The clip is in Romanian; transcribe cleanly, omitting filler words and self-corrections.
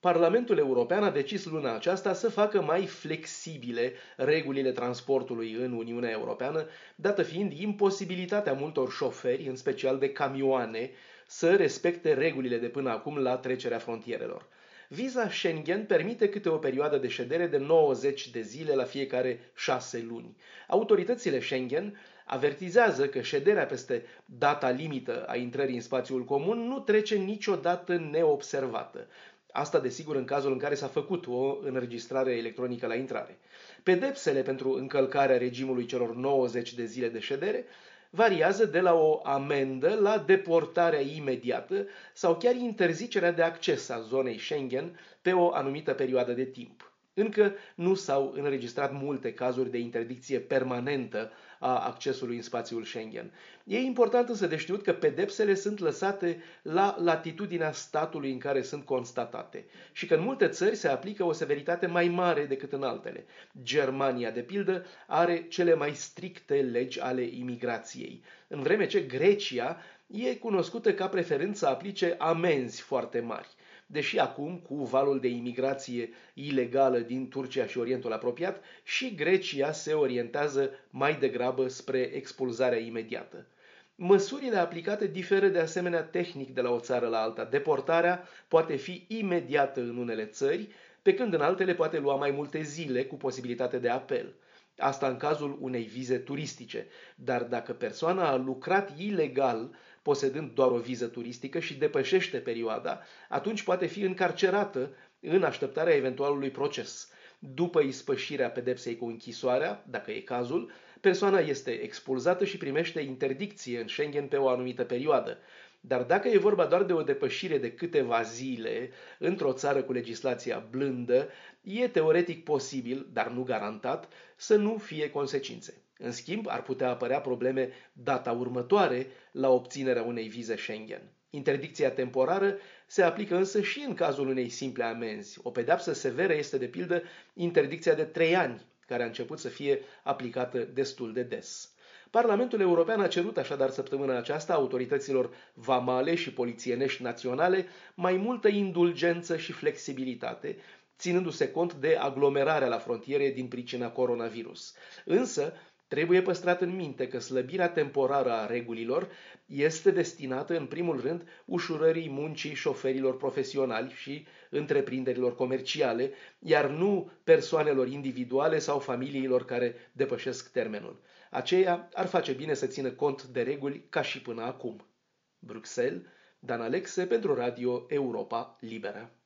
Parlamentul European a decis luna aceasta să facă mai flexibile regulile transportului în Uniunea Europeană, dată fiind imposibilitatea multor șoferi, în special de camioane, să respecte regulile de până acum la trecerea frontierelor. Viza Schengen permite câte o perioadă de ședere de 90 de zile la fiecare 6 luni. Autoritățile Schengen avertizează că șederea peste data limită a intrării în spațiul comun nu trece niciodată neobservată. Asta, desigur, în cazul în care s-a făcut o înregistrare electronică la intrare. Pedepsele pentru încălcarea regimului celor 90 de zile de ședere variază de la o amendă la deportarea imediată sau chiar interzicerea de acces a zonei Schengen pe o anumită perioadă de timp. Încă nu s-au înregistrat multe cazuri de interdicție permanentă a accesului în spațiul Schengen. E important însă de știut că pedepsele sunt lăsate la latitudinea statului în care sunt constatate și că în multe țări se aplică o severitate mai mare decât în altele. Germania, de pildă, are cele mai stricte legi ale imigrației, în vreme ce Grecia e cunoscută ca preferând să aplice amenzi foarte mari. Deși acum, cu valul de imigrație ilegală din Turcia și Orientul apropiat, și Grecia se orientează mai degrabă spre expulzarea imediată. Măsurile aplicate diferă de asemenea tehnic de la o țară la alta. Deportarea poate fi imediată în unele țări, pe când în altele poate lua mai multe zile cu posibilitate de apel. Asta în cazul unei vize turistice, dar dacă persoana a lucrat ilegal, posedând doar o viză turistică și depășește perioada, atunci poate fi încarcerată în așteptarea eventualului proces. După ispășirea pedepsei cu închisoarea, dacă e cazul, persoana este expulzată și primește interdicție în Schengen pe o anumită perioadă. Dar dacă e vorba doar de o depășire de câteva zile într-o țară cu legislația blândă, e teoretic posibil, dar nu garantat, să nu fie consecințe. În schimb, ar putea apărea probleme data următoare la obținerea unei vize Schengen. Interdicția temporară se aplică însă și în cazul unei simple amenzi. O pedeapsă severă este, de pildă, interdicția de 3 ani, care a început să fie aplicată destul de des. Parlamentul European a cerut așadar săptămâna aceasta autorităților vamale și polițienești naționale mai multă indulgență și flexibilitate, ținându-se cont de aglomerarea la frontiere din pricina coronavirus. Însă, trebuie păstrat în minte că slăbirea temporară a regulilor este destinată în primul rând ușurării muncii șoferilor profesionali și întreprinderilor comerciale, iar nu persoanelor individuale sau familiilor care depășesc termenul. Aceea ar face bine să țină cont de reguli ca și până acum. Bruxelles, Dan Alexe pentru Radio Europa Liberă.